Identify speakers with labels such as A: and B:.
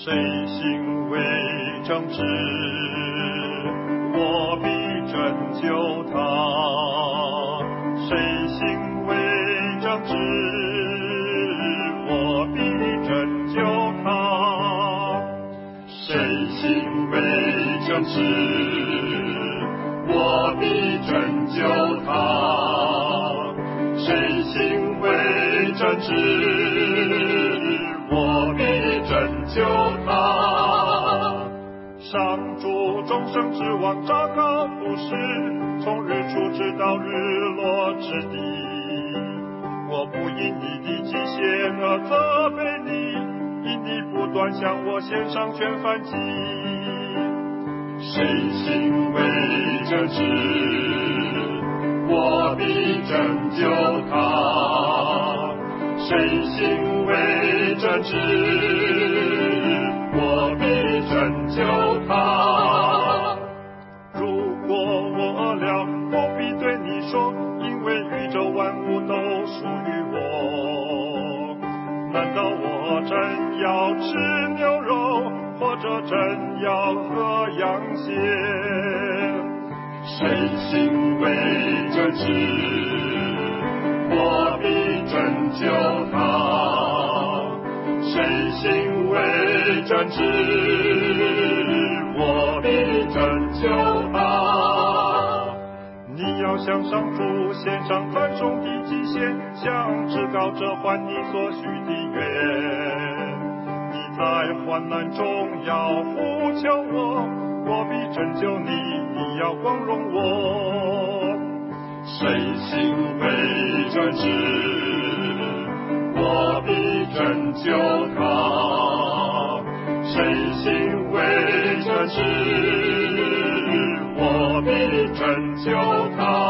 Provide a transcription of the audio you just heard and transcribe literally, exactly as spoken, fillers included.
A: 谁行为正直，我必拯救他；谁行为正直，我必拯救他；谁行为正直，我必拯救他；谁行为正直，我必拯救他。上主众生之王，昭告不实，从日出直到日落之地。我不因你的极限而责备你，因你不断向我献上全燔祭。谁行为正直，我必拯救他；谁行为正直，我必拯救他。如果我了，我必对你说，因为宇宙万物都属于我。难道我真要吃牛肉，或者真要喝羊血？谁行为正直，我必拯救他；谁行为正直，我必拯救他。你要向上主献上传颂的祭献，向至高者还你所许的愿。你在患难中要呼求我，我必拯救你，你要光荣我。谁行为正直，我必拯救他；谁行为正直，我必拯救他。